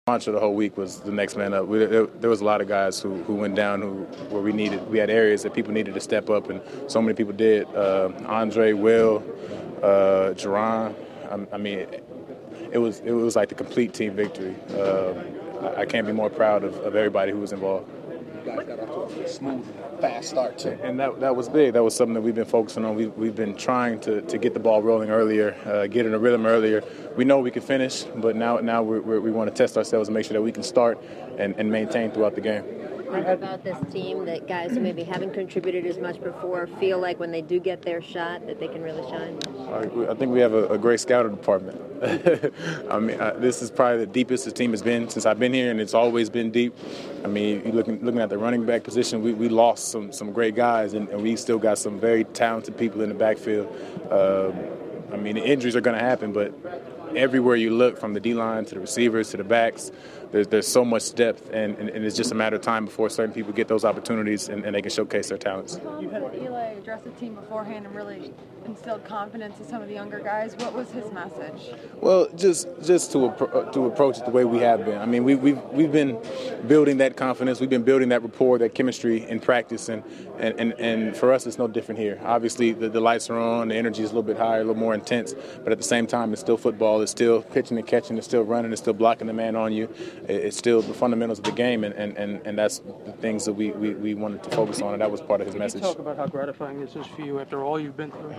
Mantra the whole week was the next man up. There was a lot of guys who went down where we had areas that people needed to step up, and so many people did. Andre, Will, Jerron. I mean, it was like the complete team victory. I can't be more proud of everybody who was involved. You guys got off to a smooth, fast start too. And that was big. That was something that we've been focusing on. We've been trying to get the ball rolling earlier, get in a rhythm earlier. We know we can finish, but now we want to test ourselves and make sure that we can start and maintain throughout the game. What about this team that guys who maybe haven't contributed as much before feel like when they do get their shot that they can really shine? I think we have a great scouting department. I mean, this is probably the deepest the team has been since I've been here, and it's always been deep. I mean, looking at the running back position, we lost some great guys, and we still got some very talented people in the backfield. I mean, the injuries are going to happen, but everywhere you look, from the D-line to the receivers to the backs, there's so much depth, and it's just a matter of time before certain people get those opportunities and they can showcase their talents. You had Eli address the team beforehand and really instilled confidence in some of the younger guys. What was his message? Well, just to approach it the way we have been. I mean, we've been building that confidence. We've been building that rapport, that chemistry in practice, and for us, it's no different here. Obviously, the lights are on, the energy is a little bit higher, a little more intense, but at the same time, it's still football. It's still pitching and catching. It's still running. It's still blocking the man on you. It's still the fundamentals of the game, and that's the things that we wanted to focus on, and that was part of his message. Can you talk about how gratifying this is for you after all you've been through?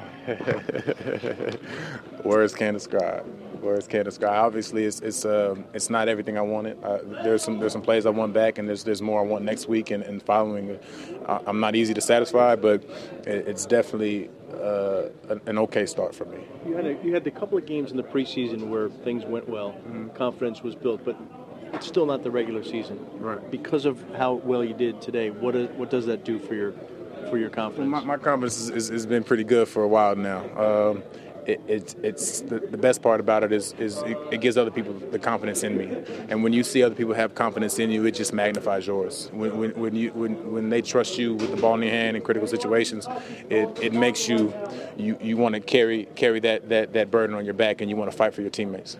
Words can't describe. Words can't describe. Obviously, it's not everything I wanted. There's some plays I want back, and there's more I want next week and following. I'm not easy to satisfy, but it's definitely an okay start for me. You had a couple of games in the preseason where things went well, confidence was built, but it's still not the regular season. Right. Because of how well you did today, what does that do for your confidence? My confidence has been pretty good for a while now. It's the best part about it is it gives other people the confidence in me, and when you see other people have confidence in you, it just magnifies yours. When they trust you with the ball in your hand in critical situations, it makes you want to carry that burden on your back, and you want to fight for your teammates.